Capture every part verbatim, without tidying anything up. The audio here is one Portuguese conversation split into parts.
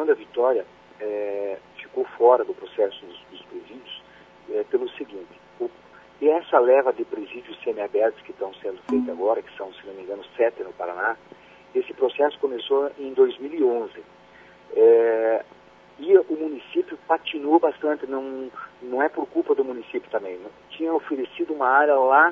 Fernanda Vitória é, ficou fora do processo dos, dos presídios é, pelo seguinte, o, e essa leva de presídios semiabertos que estão sendo feitos agora, que são, se não me engano, sete no Paraná, esse processo começou em dois mil e onze. É, e o município patinou bastante, não, não é por culpa do município também. Não? Tinha oferecido uma área lá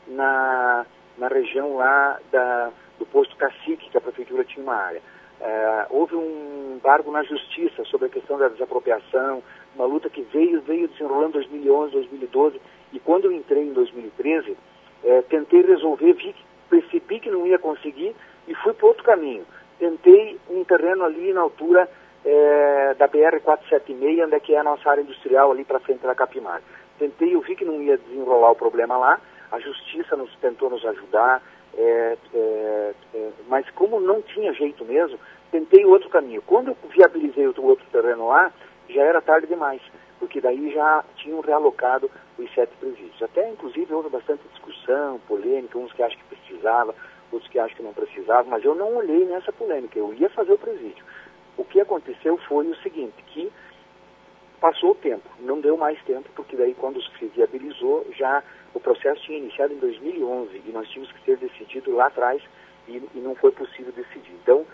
na, na região lá da, do posto Cacique, que a prefeitura tinha uma área. É, houve um embargo na justiça sobre a questão da desapropriação, uma luta que veio, veio desenrolando em dois mil e onze, dois mil e doze, e quando eu entrei em dois mil e treze, é, tentei resolver, vi, percebi que não ia conseguir e fui para outro caminho. Tentei um terreno ali na altura é, da B R quatrocentos e setenta e seis, onde é que é a nossa área industrial ali para frente da Capimar. Tentei, eu vi que não ia desenrolar o problema lá, a justiça nos, tentou nos ajudar, é, é, é, mas como não tinha jeito mesmo, tentei outro caminho. Quando eu viabilizei o outro terreno lá, já era tarde demais, porque daí já tinham realocado os sete presídios. Até, inclusive, houve bastante discussão, polêmica, uns que acham que precisava, outros que acham que não precisava, mas eu não olhei nessa polêmica, eu ia fazer o presídio. O que aconteceu foi o seguinte, que passou o tempo, não deu mais tempo, porque daí quando se viabilizou, já o processo tinha iniciado em dois mil e onze e nós tínhamos que ter decidido lá atrás e, e não foi possível decidir. Então,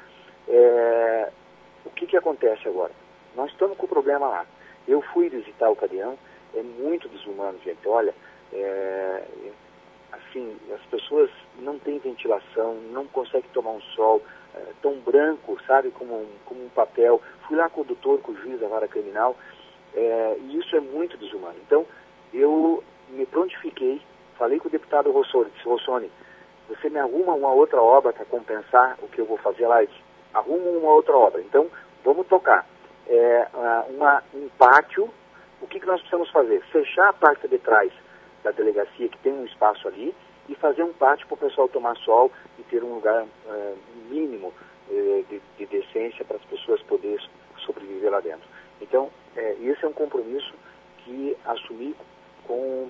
é, o que que acontece agora? Nós estamos com o problema lá. Eu fui visitar o Cadeão, é muito desumano, gente. Olha, é, assim, as pessoas não têm ventilação, não conseguem tomar um sol, é, tão branco, sabe, como um, como um papel. Fui lá com o doutor, com o juiz da vara criminal, é, e isso é muito desumano. Então, eu me prontifiquei, falei com o deputado Rossoni, disse, Rossoni, você me arruma uma outra obra para compensar o que eu vou fazer lá? Eu disse, arruma uma outra obra. Então, vamos tocar. É, uma, um pátio, o que, que nós precisamos fazer? Fechar a parte de trás da delegacia, que tem um espaço ali, e fazer um pátio para o pessoal tomar sol e ter um lugar é, mínimo é, de, de decência para as pessoas poderem sobreviver lá dentro. Então, é, esse é um compromisso que assumi com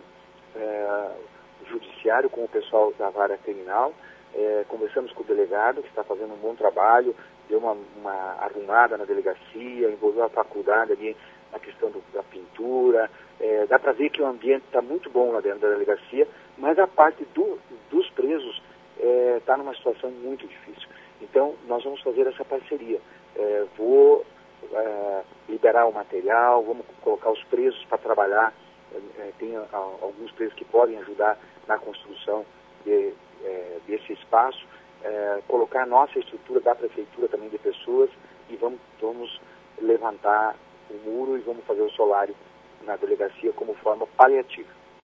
é, o judiciário, com o pessoal da vara criminal, é, conversamos com o delegado, que está fazendo um bom trabalho, deu uma, uma arrumada na delegacia, envolveu a faculdade ali na questão do, da pintura, é, dá para ver que o ambiente está muito bom lá dentro da delegacia, mas a parte do, dos presos está é, numa situação muito difícil. Então, nós vamos fazer essa parceria. É, vou é, liberar o material, vamos colocar os presos para trabalhar, é, tem a, alguns presos que podem ajudar na construção de, é, desse espaço, é, colocar a nossa estrutura da prefeitura também de pessoas e vamos, vamos levantar o muro e vamos fazer o solário na delegacia como forma paliativa.